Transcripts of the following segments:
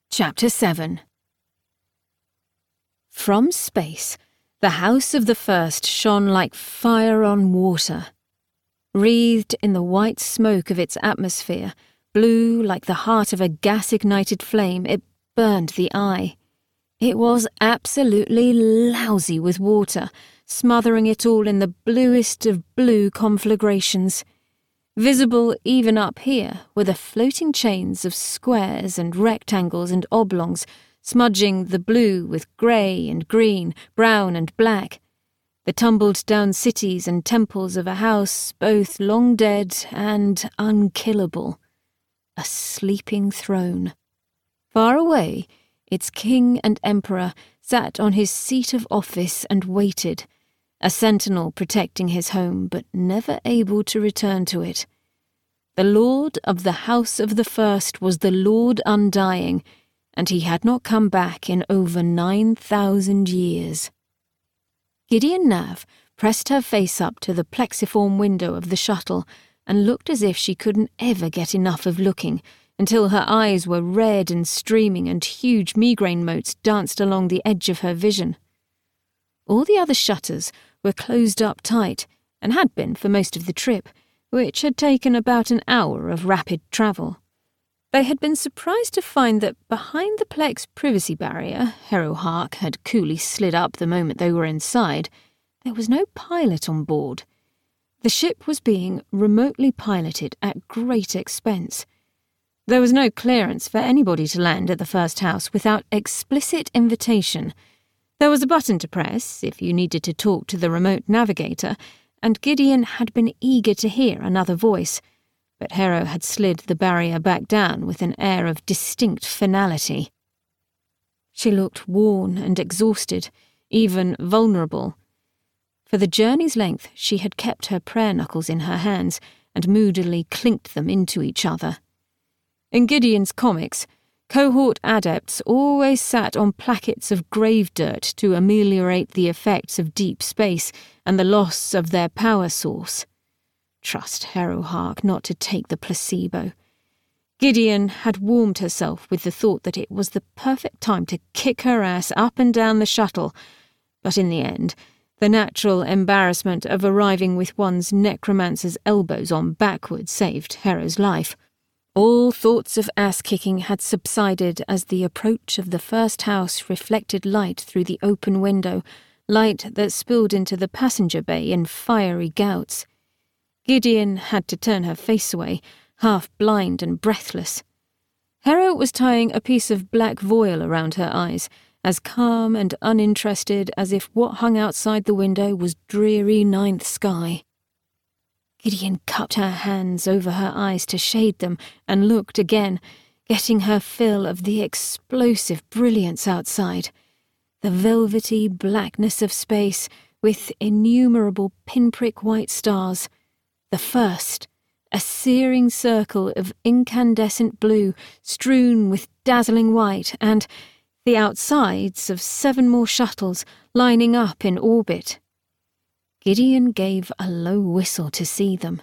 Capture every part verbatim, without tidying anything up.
Chapter seven. From space, the House of the First shone like fire on water. Wreathed in the white smoke of its atmosphere, blue like the heart of a gas-ignited flame, it burned the eye. It was absolutely lousy with water, smothering it all in the bluest of blue conflagrations. Visible even up here were the floating chains of squares and rectangles and oblongs, smudging the blue with grey and green, brown and black. The tumbled-down cities and temples of a house both long dead and unkillable. A sleeping throne. Far away, its king and emperor sat on his seat of office and waited, a sentinel protecting his home but never able to return to it. The Lord of the House of the First was the Lord Undying, and he had not come back in over nine thousand years. Gideon Nav pressed her face up to the plexiform window of the shuttle and looked as if she couldn't ever get enough of looking, until her eyes were red and streaming and huge migraine motes danced along the edge of her vision. All the other shutters were closed up tight, and had been for most of the trip, which had taken about an hour of rapid travel. They had been surprised to find that behind the Plex privacy barrier Harrow Hark had coolly slid up the moment they were inside, there was no pilot on board. The ship was being remotely piloted at great expense. There was no clearance for anybody to land at the first house without explicit invitation. There was a button to press if you needed to talk to the remote navigator, and Gideon had been eager to hear another voice, but Harrow had slid the barrier back down with an air of distinct finality. She looked worn and exhausted, even vulnerable. For the journey's length she had kept her prayer knuckles in her hands and moodily clinked them into each other. In Gideon's comics, cohort adepts always sat on plackets of grave dirt to ameliorate the effects of deep space and the loss of their power source. Trust Harrow Hark not to take the placebo. Gideon had warmed herself with the thought that it was the perfect time to kick her ass up and down the shuttle, but in the end, the natural embarrassment of arriving with one's necromancer's elbows on backwards saved Harrow's life. All thoughts of ass-kicking had subsided as the approach of the first house reflected light through the open window, light that spilled into the passenger bay in fiery gouts. Gideon had to turn her face away, half blind and breathless. Harrow was tying a piece of black voile around her eyes, as calm and uninterested as if what hung outside the window was dreary ninth sky. Gideon cupped her hands over her eyes to shade them and looked again, getting her fill of the explosive brilliance outside. The velvety blackness of space with innumerable pinprick white stars. The first, a searing circle of incandescent blue strewn with dazzling white, and the outsides of seven more shuttles lining up in orbit. Gideon gave a low whistle to see them.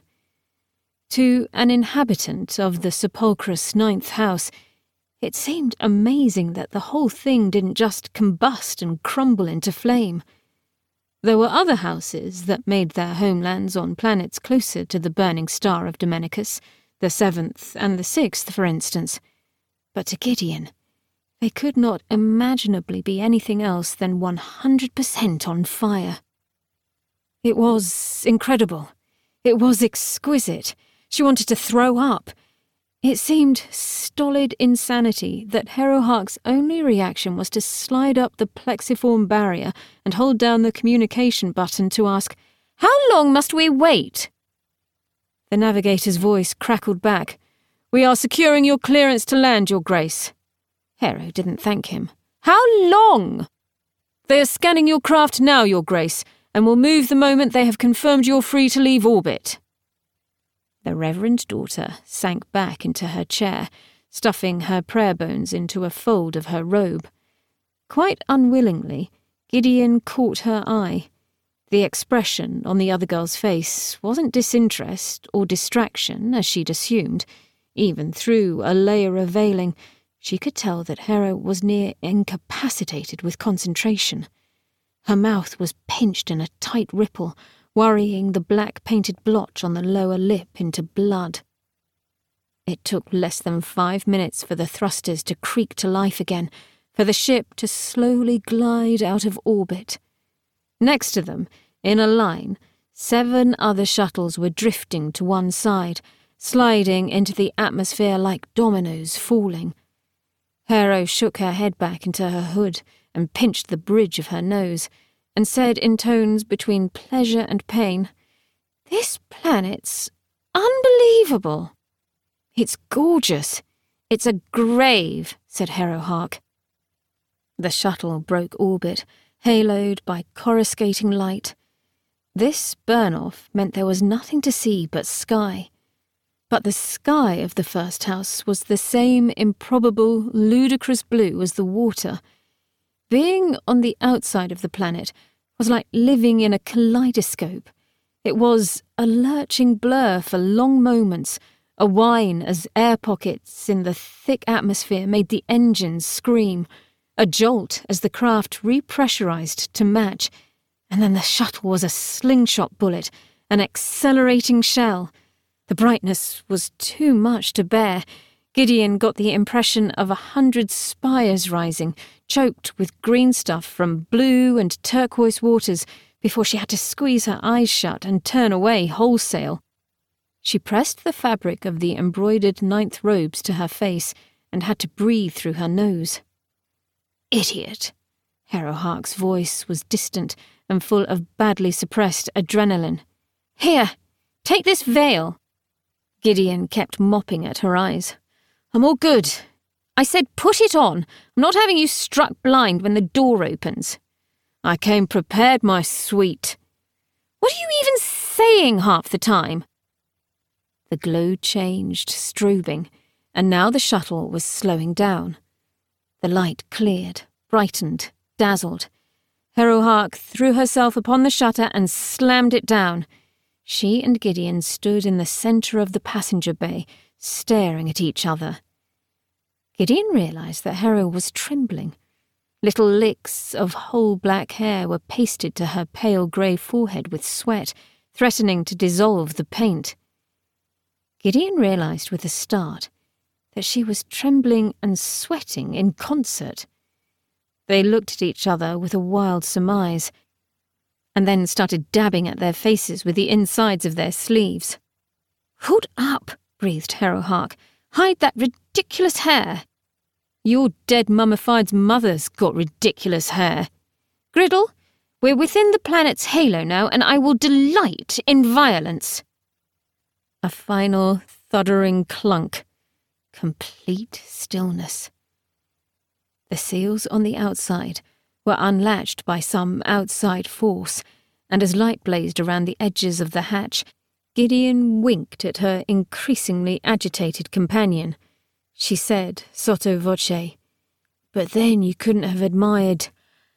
To an inhabitant of the sepulchrous ninth house, it seemed amazing that the whole thing didn't just combust and crumble into flame. There were other houses that made their homelands on planets closer to the burning star of Dominicus, the seventh and the sixth, for instance. But to Gideon, they could not imaginably be anything else than one hundred percent on fire. It was incredible. It was exquisite. She wanted to throw up. It seemed stolid insanity that Harrow Hark's only reaction was to slide up the plexiform barrier and hold down the communication button to ask, "How long must we wait?" The navigator's voice crackled back. "We are securing your clearance to land, Your Grace." Harrow didn't thank him. "How long?" "They are scanning your craft now, Your Grace, and will move the moment they have confirmed you're free to leave orbit." The reverend daughter sank back into her chair, stuffing her prayer bones into a fold of her robe. Quite unwillingly, Gideon caught her eye. The expression on the other girl's face wasn't disinterest or distraction, as she'd assumed. Even through a layer of veiling, She could tell that Hero was near incapacitated with concentration. Her mouth was pinched in a tight ripple, worrying the black-painted blotch on the lower lip into blood. It took less than five minutes for the thrusters to creak to life again, for the ship to slowly glide out of orbit. Next to them, in a line, seven other shuttles were drifting to one side, sliding into the atmosphere like dominoes falling. Hero shook her head back into her hood and pinched the bridge of her nose, and said in tones between pleasure and pain, "This planet's unbelievable." "It's gorgeous. It's a grave," said Hero Hark. The shuttle broke orbit, haloed by coruscating light. This burn-off meant there was nothing to see but sky. But the sky of the first house was the same improbable, ludicrous blue as the water. Being on the outside of the planet was like living in a kaleidoscope. It was a lurching blur for long moments, a whine as air pockets in the thick atmosphere made the engines scream, a jolt as the craft repressurized to match, and then the shuttle was a slingshot bullet, an accelerating shell. The brightness was too much to bear. Gideon got the impression of a hundred spires rising, choked with green stuff from blue and turquoise waters, before she had to squeeze her eyes shut and turn away wholesale. She pressed the fabric of the embroidered ninth robes to her face and had to breathe through her nose. "Idiot!" Hero Hark's voice was distant and full of badly suppressed adrenaline. "Here, take this veil." Gideon kept mopping at her eyes. "I'm all good. I said put it on. I'm not having you struck blind when the door opens." "I came prepared, my sweet." "What are you even saying half the time?" The glow changed, strobing, and now the shuttle was slowing down. The light cleared, brightened, dazzled. Hero Hark threw herself upon the shutter and slammed it down. She and Gideon stood in the centre of the passenger bay, staring at each other. Gideon realised that Hero was trembling. Little licks of whole black hair were pasted to her pale grey forehead with sweat, threatening to dissolve the paint. Gideon realised with a start that she was trembling and sweating in concert. They looked at each other with a wild surmise, and then started dabbing at their faces with the insides of their sleeves. "Hold up," breathed Hero Hark. "Hide that ridiculous hair." "Your dead mummified mother's got ridiculous hair." "Griddle, we're within the planet's halo now, and I will delight in violence." A final thuddering clunk. Complete stillness. The seals on the outside were unlatched by some outside force, and as light blazed around the edges of the hatch, Gideon winked at her increasingly agitated companion. She said, sotto voce, "But then you couldn't have admired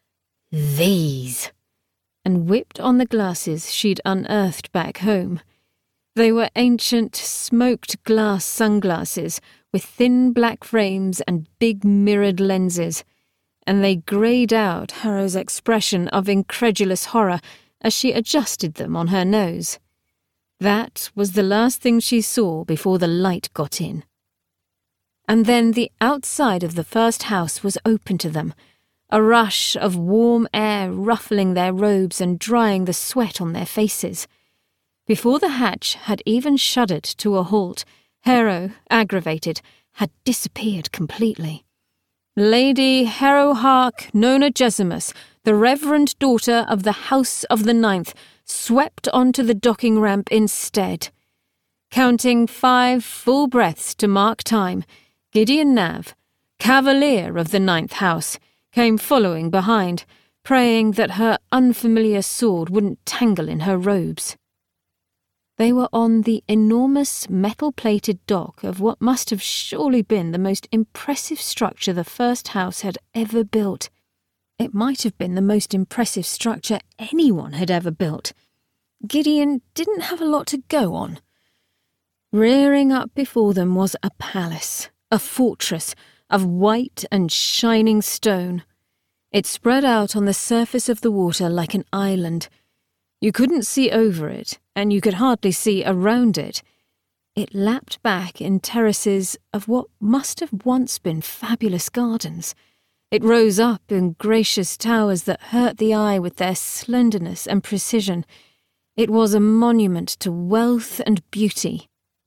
these," and whipped on the glasses she'd unearthed back home. They were ancient, smoked glass sunglasses with thin black frames and big mirrored lenses, and they greyed out Harrow's expression of incredulous horror as she adjusted them on her nose. That was the last thing she saw before the light got in. And then the outside of the first house was open to them, a rush of warm air ruffling their robes and drying the sweat on their faces. Before the hatch had even shuddered to a halt, Hero, aggravated, had disappeared completely. Lady Hero Hark Nona Gesimus, the reverend daughter of the House of the Ninth, swept onto the docking ramp instead. Counting five full breaths to mark time, Gideon Nav, Cavalier of the Ninth House, came following behind, praying that her unfamiliar sword wouldn't tangle in her robes. They were on the enormous metal-plated dock of what must have surely been the most impressive structure the first house had ever built. It might have been the most impressive structure anyone had ever built. Gideon didn't have a lot to go on. Rearing up before them was a palace, a fortress, of white and shining stone. It spread out on the surface of the water like an island. You couldn't see over it, and you could hardly see around it. It lapped back in terraces of what must have once been fabulous gardens. It rose up in gracious towers that hurt the eye with their slenderness and precision. It was a monument to wealth and beauty.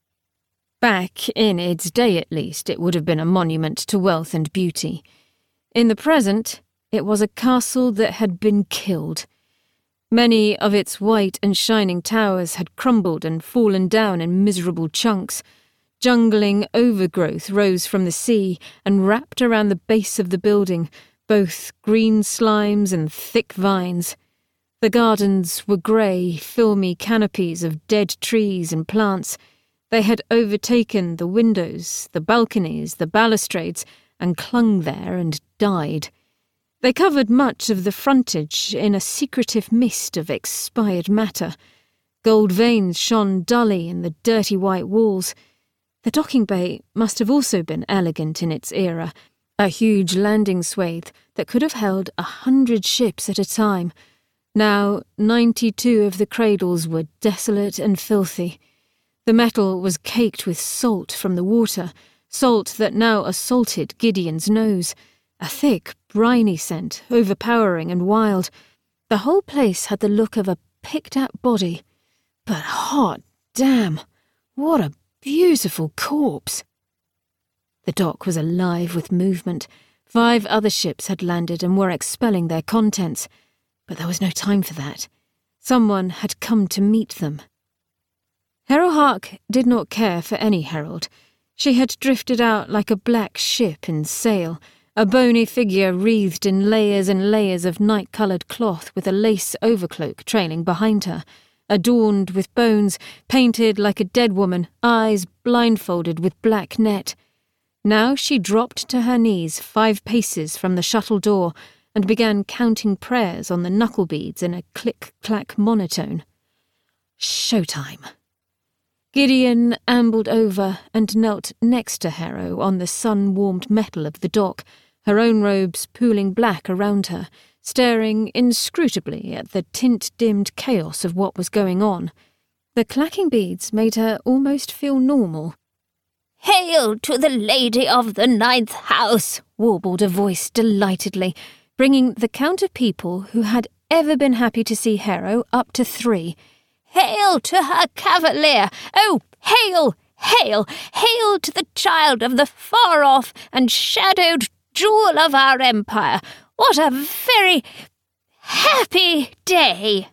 Back in its day, at least, it would have been a monument to wealth and beauty. In the present, it was a castle that had been killed. Many of its white and shining towers had crumbled and fallen down in miserable chunks. Jungling overgrowth rose from the sea and wrapped around the base of the building, both green slimes and thick vines. The gardens were grey, filmy canopies of dead trees and plants. They had overtaken the windows, the balconies, the balustrades, and clung there and died. They covered much of the frontage in a secretive mist of expired matter. Gold veins shone dully in the dirty white walls. The docking bay must have also been elegant in its era, a huge landing swathe that could have held a hundred ships at a time. Now, ninety-two of the cradles were desolate and filthy. The metal was caked with salt from the water, salt that now assaulted Gideon's nose, a thick, briny scent, overpowering and wild. The whole place had the look of a picked-at body. But hot damn, what a beautiful corpse! The dock was alive with movement. Five other ships had landed and were expelling their contents. But there was no time for that. Someone had come to meet them. Harrowhark did not care for any herald. She had drifted out like a black ship in sail, a bony figure wreathed in layers and layers of night-coloured cloth with a lace overcloak trailing behind her, adorned with bones, painted like a dead woman, eyes blindfolded with black net. Now she dropped to her knees five paces from the shuttle door and began counting prayers on the knuckle beads in a click-clack monotone. Showtime. Gideon ambled over and knelt next to Harrow on the sun-warmed metal of the dock, her own robes pooling black around her, staring inscrutably at the tint-dimmed chaos of what was going on. The clacking beads made her almost feel normal. "Hail to the Lady of the Ninth House!" warbled a voice delightedly, bringing the count of people who had ever been happy to see Harrow up to three. "Hail to her cavalier! Oh, hail, hail, hail to the child of the far-off and shadowed jewel of our empire! What a very happy day!"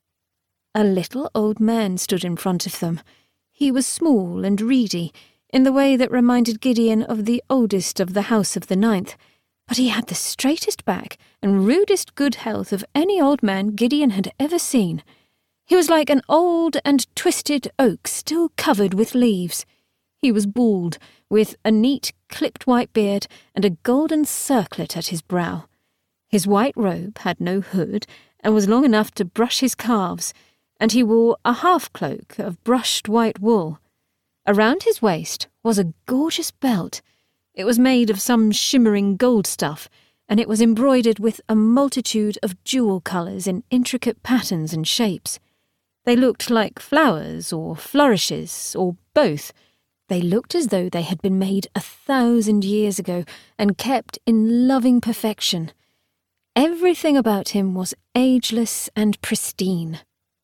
A little old man stood in front of them. He was small and reedy, in the way that reminded Gideon of the oldest of the House of the Ninth, but he had the straightest back and rudest good health of any old man Gideon had ever seen. He was like an old and twisted oak still covered with leaves. He was bald, with a neat, clipped white beard and a golden circlet at his brow. His white robe had no hood and was long enough to brush his calves, and he wore a half-cloak of brushed white wool. Around his waist was a gorgeous belt. It was made of some shimmering gold stuff, and it was embroidered with a multitude of jewel colours in intricate patterns and shapes. They looked like flowers or flourishes, or both. They looked as though they had been made a thousand years ago and kept in loving perfection. Everything about him was ageless and pristine.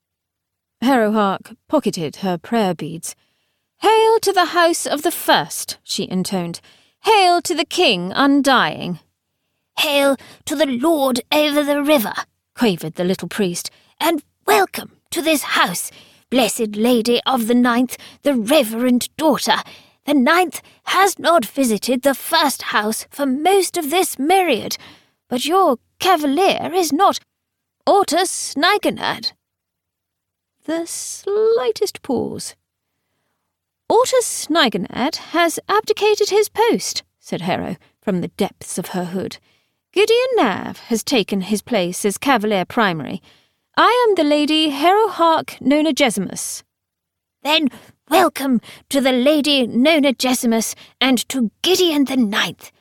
Harrowhark pocketed her prayer beads. "Hail to the House of the First," she intoned. "Hail to the King undying." "Hail to the Lord over the river," quavered the little priest, "and welcome to this house, blessed Lady of the Ninth, the reverend daughter. The Ninth has not visited the first house for most of this myriad, but your cavalier is not Ortus Niganad." The slightest pause. "Ortus Niganad has abdicated his post," said Harrow, from the depths of her hood. "Gideon Nav has taken his place as Cavalier Primary. I am the Lady Harrowhark Nonagesimus." "Then welcome to the Lady Nonagesimus and to Gideon the Ninth.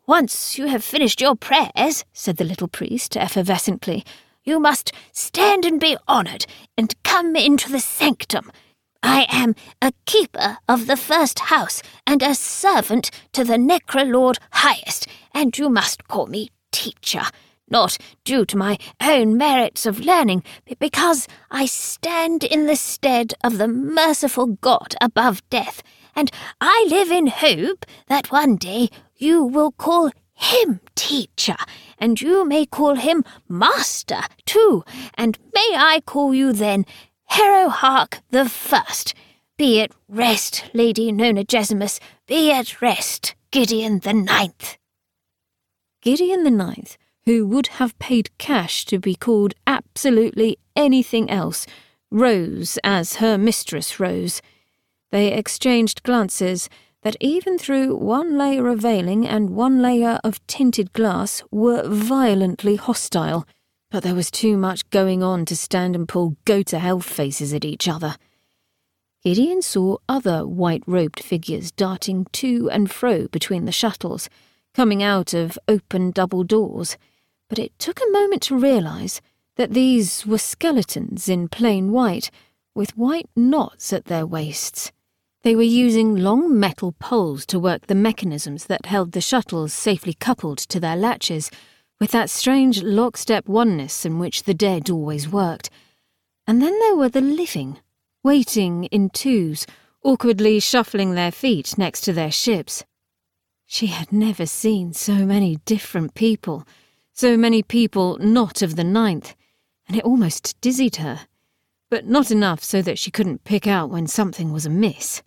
once you have finished your prayers, said the little priest effervescently, you must stand and be honoured and come into the sanctum. I am a keeper of the first house and a servant to the Necrolord Highest, and you must call me teacher, not due to my own merits of learning, but because I stand in the stead of the merciful God above death, and I live in hope that one day you will call him teacher, and you may call him master too, and may I call you then Herohark the First. Be at rest, Lady Nonagesimus, be at rest, Gideon the Ninth. Gideon the Ninth, who would have paid cash to be called absolutely anything else, rose as her mistress rose. They exchanged glances that even through one layer of veiling and one layer of tinted glass were violently hostile, but there was too much going on to stand and pull go-to-hell faces at each other. Gideon saw other white-robed figures darting to and fro between the shuttles, coming out of open double doors, but it took a moment to realise that these were skeletons in plain white, with white knots at their waists. They were using long metal poles to work the mechanisms that held the shuttles safely coupled to their latches, with that strange lockstep oneness in which the dead always worked. And then there were the living, waiting in twos, awkwardly shuffling their feet next to their ships. She had never seen so many different people, so many people not of the Ninth, and it almost dizzied her, but not enough so that she couldn't pick out when something was amiss.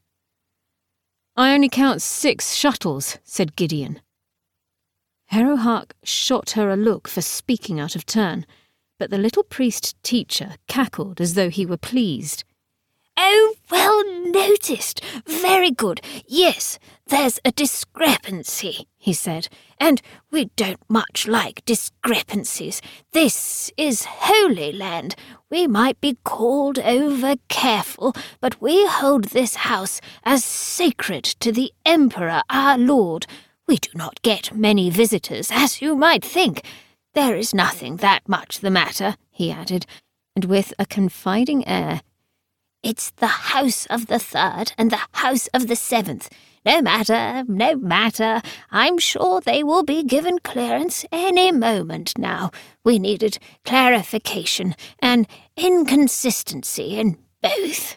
I only count six shuttles, said Gideon. Herohark shot her a look for speaking out of turn, but the little priest-teacher cackled as though he were pleased. Oh, well noticed. Very good. Yes, there's a discrepancy, he said, and we don't much like discrepancies. This is Holy Land. We might be called over careful, but we hold this house as sacred to the Emperor our Lord. We do not get many visitors, as you might think. There is nothing that much the matter, he added, and with a confiding air, it's the house of the third and the house of the seventh. No matter, no matter. I'm sure they will be given clearance any moment now. We needed clarification and inconsistency in both.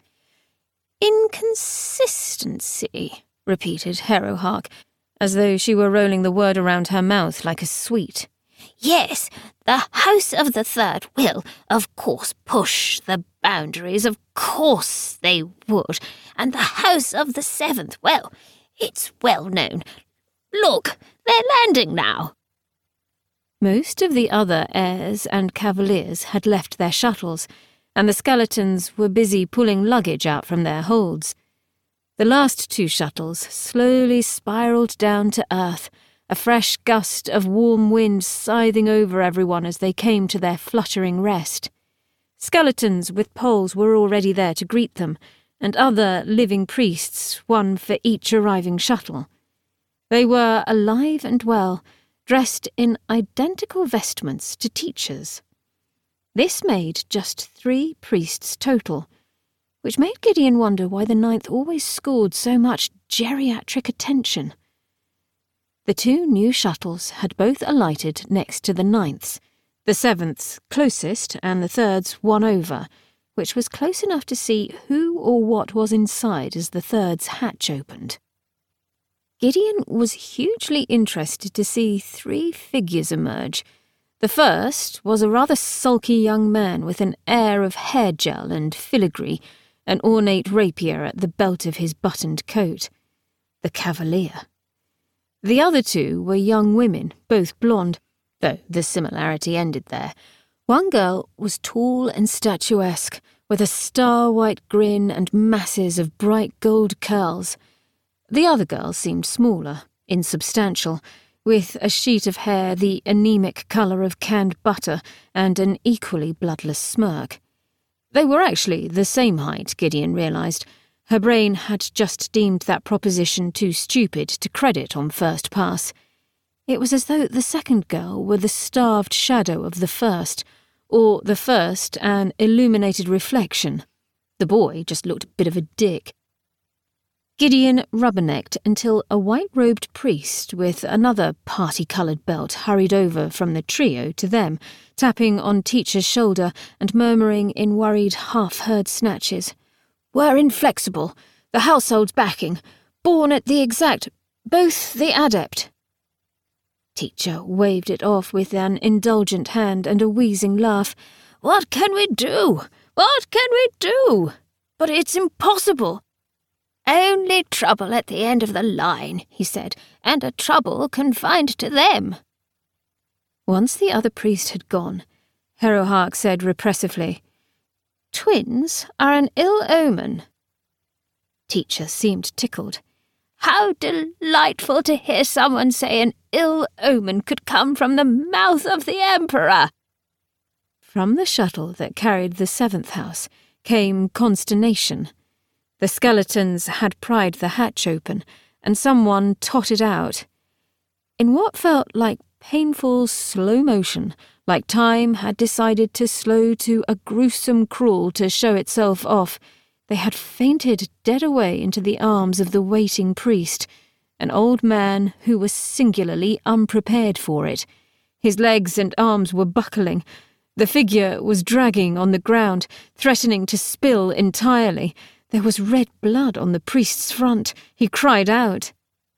Inconsistency, repeated Herohark, as though she were rolling the word around her mouth like a sweet. Yes, the House of the Third will, of course, push the boundaries, of course they would, and the House of the Seventh, well, it's well known. Look, they're landing now. Most of the other heirs and cavaliers had left their shuttles, and the skeletons were busy pulling luggage out from their holds. The last two shuttles slowly spiralled down to earth, a fresh gust of warm wind scything over everyone as they came to their fluttering rest. Skeletons with poles were already there to greet them, and other living priests, one for each arriving shuttle. They were alive and well, dressed in identical vestments to teachers. This made just three priests total, which made Gideon wonder why the Ninth always scored so much geriatric attention. The two new shuttles had both alighted next to the Ninth's, the Seventh's closest and the Third's one over, which was close enough to see who or what was inside as the Third's hatch opened. Gideon was hugely interested to see three figures emerge. The first was a rather sulky young man with an air of hair gel and filigree, an ornate rapier at the belt of his buttoned coat. The Cavalier. The other two were young women, both blonde, though the similarity ended there. One girl was tall and statuesque, with a star-white grin and masses of bright gold curls. The other girl seemed smaller, insubstantial, with a sheet of hair the anemic colour of canned butter and an equally bloodless smirk. They were actually the same height, Gideon realised. Her brain had just deemed that proposition too stupid to credit on first pass. It was as though the second girl were the starved shadow of the first, or the first an illuminated reflection. The boy just looked a bit of a dick. Gideon rubbernecked until a white-robed priest with another party-coloured belt hurried over from the trio to them, tapping on Teacher's shoulder and murmuring in worried, half-heard snatches, "We're inflexible. The household's backing. Born at the exact... both the adept." Teacher waved it off with an indulgent hand and a wheezing laugh. "What can we do? What can we do? But it's impossible." "Only trouble at the end of the line," he said, "and a trouble confined to them." Once the other priest had gone, Harrowhark said repressively, "Twins are an ill omen." Teacher seemed tickled. "How delightful to hear someone say an ill omen could come from the mouth of the Emperor!" From the shuttle that carried the seventh house came consternation. The skeletons had pried the hatch open, and someone totted out. In what felt like painful slow motion, like time had decided to slow to a gruesome crawl to show itself off, they had fainted dead away into the arms of the waiting priest, an old man who was singularly unprepared for it. His legs and arms were buckling. The figure was dragging on the ground, threatening to spill entirely. There was red blood on the priest's front. He cried out.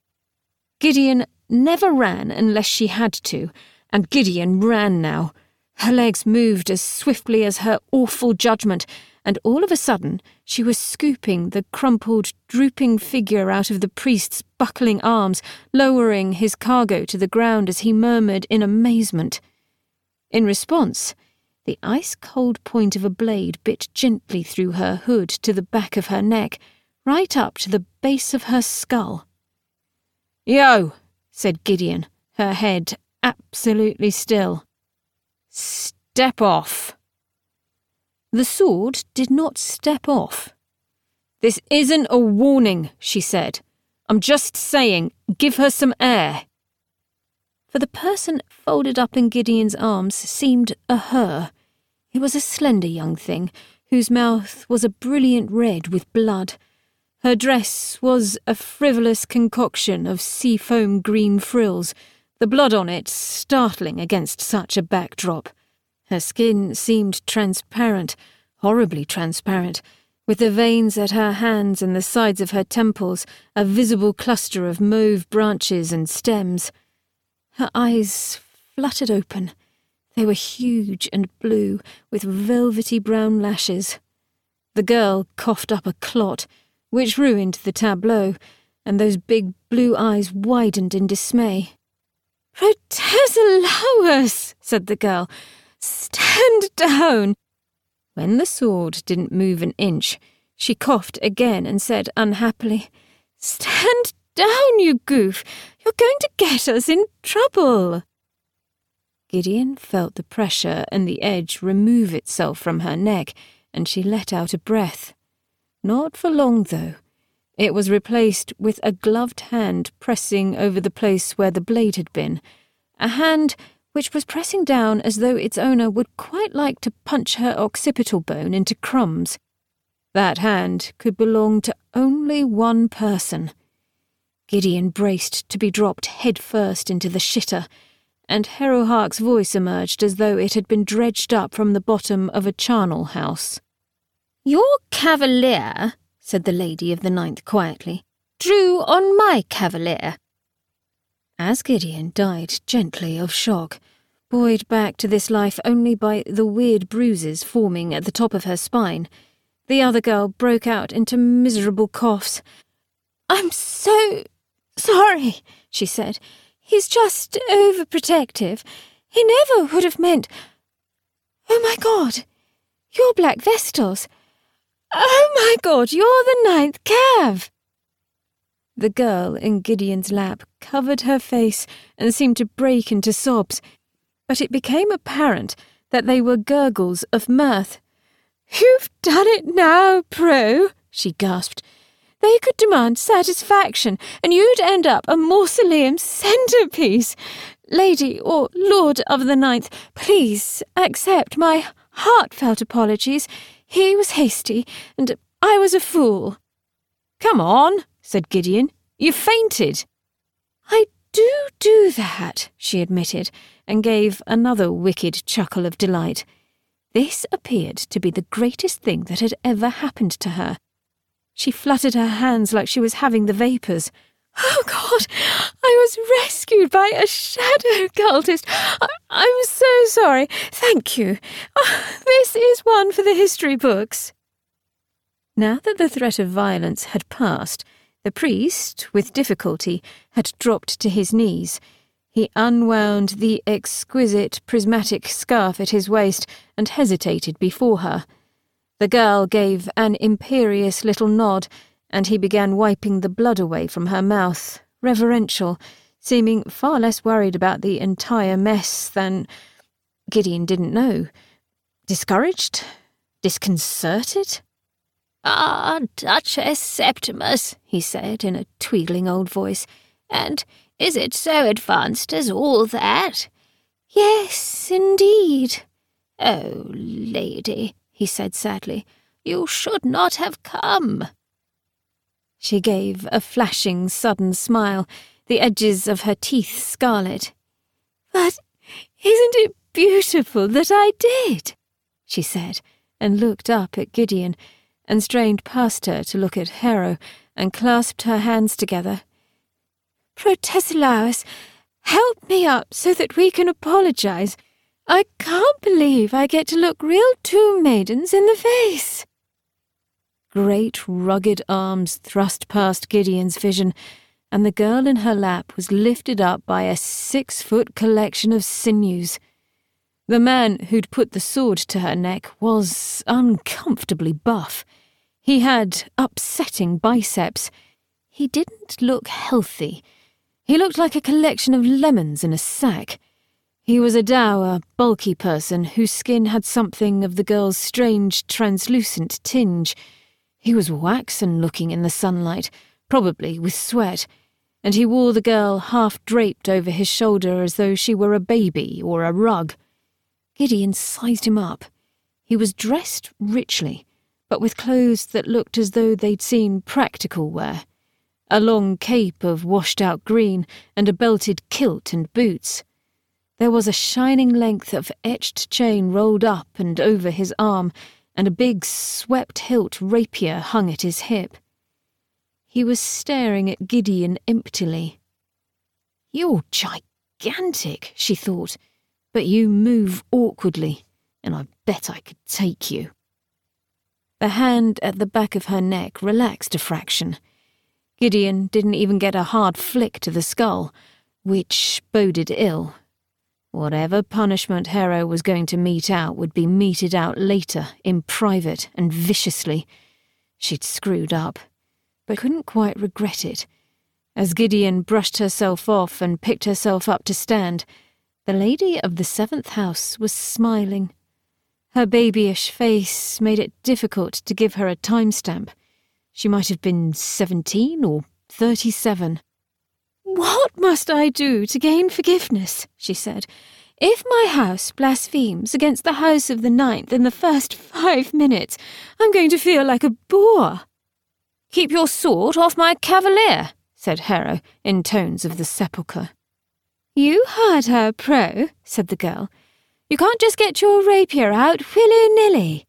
Gideon never ran unless she had to, and Gideon ran now. Her legs moved as swiftly as her awful judgment, and all of a sudden she was scooping the crumpled, drooping figure out of the priest's buckling arms, lowering his cargo to the ground as he murmured in amazement. In response, the ice-cold point of a blade bit gently through her hood to the back of her neck, right up to the base of her skull. "Yo," said Gideon, her head absolutely still. "Step off." The sword did not step off. "This isn't a warning," she said. "I'm just saying, give her some air." For the person folded up in Gideon's arms seemed a her. It was a slender young thing, whose mouth was a brilliant red with blood. Her dress was a frivolous concoction of sea-foam green frills, the blood on it startling against such a backdrop. Her skin seemed transparent, horribly transparent, with the veins at her hands and the sides of her temples a visible cluster of mauve branches and stems. Her eyes fluttered open. They were huge and blue, with velvety brown lashes. The girl coughed up a clot, which ruined the tableau, and those big blue eyes widened in dismay. "Protesilaus," said the girl. "Stand down." When the sword didn't move an inch, she coughed again and said unhappily, "Stand down, you goof. You're going to get us in trouble." Gideon felt the pressure and the edge remove itself from her neck, and she let out a breath. Not for long, though. It was replaced with a gloved hand pressing over the place where the blade had been, a hand which was pressing down as though its owner would quite like to punch her occipital bone into crumbs. That hand could belong to only one person. Gideon braced to be dropped head-first into the shitter, and Harrowhark's voice emerged as though it had been dredged up from the bottom of a charnel house. "Your cavalier," said the lady of the ninth quietly, "drew on my cavalier." As Gideon died gently of shock, buoyed back to this life only by the weird bruises forming at the top of her spine, the other girl broke out into miserable coughs. "I'm so sorry," she said. "He's just overprotective. He never would have meant... Oh my God, you're Black Vestals. Oh my God, you're the ninth Cav." The girl in Gideon's lap covered her face and seemed to break into sobs, but it became apparent that they were gurgles of mirth. "You've done it now, Pro," she gasped. They could demand satisfaction, and you'd end up a mausoleum centrepiece. Lady or Lord of the Ninth, please accept my heartfelt apologies. He was hasty, and I was a fool." "Come on," said Gideon. "You fainted." "I do do that," she admitted, and gave another wicked chuckle of delight. This appeared to be the greatest thing that had ever happened to her. She fluttered her hands like she was having the vapours. "Oh, God, I was rescued by a shadow cultist. I- I'm so sorry. Thank you. Oh, this is one for the history books." Now that the threat of violence had passed, the priest, with difficulty, had dropped to his knees. He unwound the exquisite prismatic scarf at his waist and hesitated before her. The girl gave an imperious little nod, and he began wiping the blood away from her mouth, reverential, seeming far less worried about the entire mess than... Gideon didn't know. Discouraged? Disconcerted? "Ah, Duchess Septimus," he said in a tweedling old voice, "and is it so advanced as all that?" "Yes, indeed." "Oh, lady," he said sadly, "you should not have come." She gave a flashing, sudden smile, the edges of her teeth scarlet. "But isn't it beautiful that I did?" she said, and looked up at Gideon, and strained past her to look at Harrow, and clasped her hands together. "Protesilaus, help me up so that we can apologise. I can't believe I get to look real tomb maidens in the face." Great rugged arms thrust past Gideon's vision, and the girl in her lap was lifted up by a six-foot collection of sinews. The man who'd put the sword to her neck was uncomfortably buff. He had upsetting biceps. He didn't look healthy. He looked like a collection of lemons in a sack. He was a dour, bulky person whose skin had something of the girl's strange, translucent tinge. He was waxen-looking in the sunlight, probably with sweat, and he wore the girl half-draped over his shoulder as though she were a baby or a rug. Gideon sized him up. He was dressed richly, but with clothes that looked as though they'd seen practical wear. A long cape of washed-out green and a belted kilt and boots. There was a shining length of etched chain rolled up and over his arm, and a big swept-hilt rapier hung at his hip. He was staring at Gideon emptily. "You're gigantic," she thought, "but you move awkwardly, and I bet I could take you." The hand at the back of her neck relaxed a fraction. Gideon didn't even get a hard flick to the skull, which boded ill. Whatever punishment Harrow was going to mete out would be meted out later, in private and viciously. She'd screwed up, but couldn't quite regret it. As Gideon brushed herself off and picked herself up to stand, the lady of the seventh house was smiling. Her babyish face made it difficult to give her a timestamp. She might have been seventeen or thirty-seven. "What must I do to gain forgiveness?" she said. "If my house blasphemes against the House of the Ninth in the first five minutes, I'm going to feel like a boor." "Keep your sword off my cavalier," said Harrow, in tones of the sepulchre. "You heard her, Pro," said the girl. "You can't just get your rapier out willy-nilly."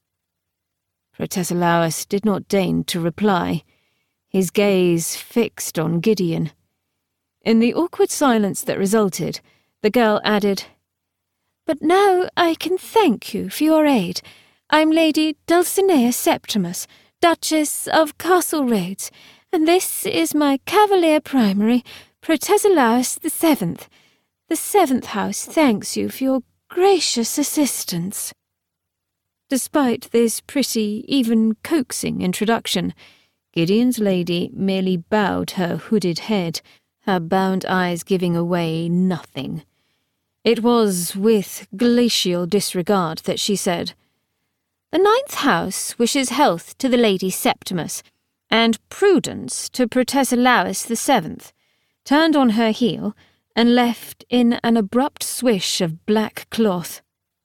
Protesilaus did not deign to reply, his gaze fixed on Gideon. In the awkward silence that resulted, the girl added, "But now I can thank you for your aid. I'm Lady Dulcinea Septimus, Duchess of Castle Rhodes, and this is my Cavalier Primary, Protesilaus the Seventh. The Seventh House thanks you for your gracious assistance." Despite this pretty, even coaxing introduction, Gideon's lady merely bowed her hooded head, her bound eyes giving away nothing. It was with glacial disregard that she said, "The Ninth House wishes health to the Lady Septimus, and Prudence to Protesilaus the seventh, turned on her heel and left in an abrupt swish of black cloth.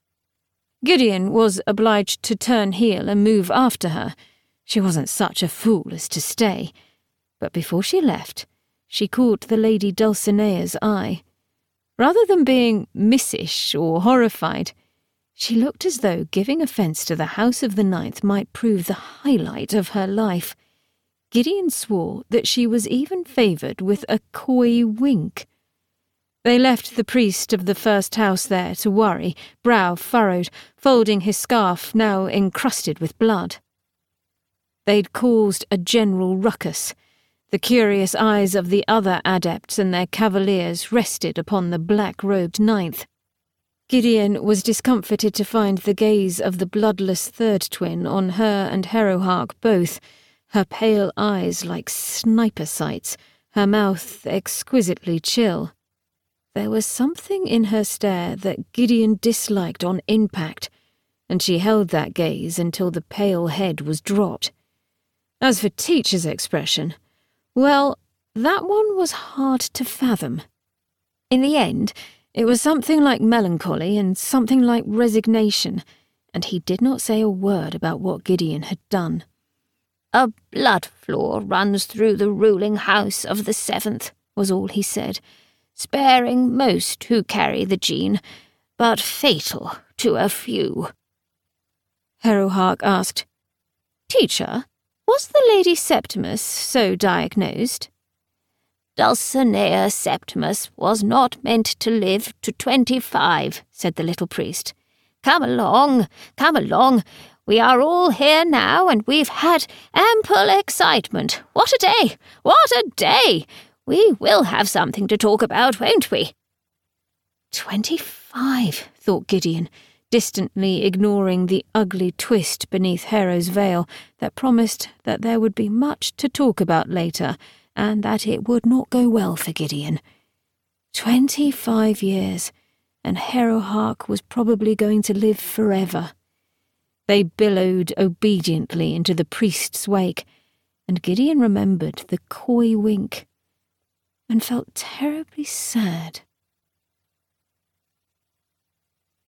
Gideon was obliged to turn heel and move after her. She wasn't such a fool as to stay. But before she left, she caught the Lady Dulcinea's eye. Rather than being missish or horrified, she looked as though giving offence to the House of the Ninth might prove the highlight of her life. Gideon swore that she was even favoured with a coy wink. They left the priest of the first house there to worry, brow furrowed, folding his scarf now encrusted with blood. They'd caused a general ruckus. The curious eyes of the other adepts and their cavaliers rested upon the black-robed ninth. Gideon was discomfited to find the gaze of the bloodless third twin on her and Herohark both, her pale eyes like sniper sights, her mouth exquisitely chill. There was something in her stare that Gideon disliked on impact, and she held that gaze until the pale head was dropped. As for Teacher's expression, well, that one was hard to fathom. In the end, it was something like melancholy and something like resignation, and he did not say a word about what Gideon had done. "A blood flaw runs through the ruling house of the seventh," was all he said, "sparing most who carry the gene, but fatal to a few." Herohark asked, "Teacher, was the Lady Septimus so diagnosed?" "Dulcinea Septimus was not meant to live to twenty-five," said the little priest. "Come along, come along. We are all here now, and we've had ample excitement. What a day! What a day! We will have something to talk about, won't we?" Twenty-five, thought Gideon, distantly ignoring the ugly twist beneath Hero's veil that promised that there would be much to talk about later, and that it would not go well for Gideon. Twenty-five years, and Herohark was probably going to live forever. They billowed obediently into the priest's wake, and Gideon remembered the coy wink, and felt terribly sad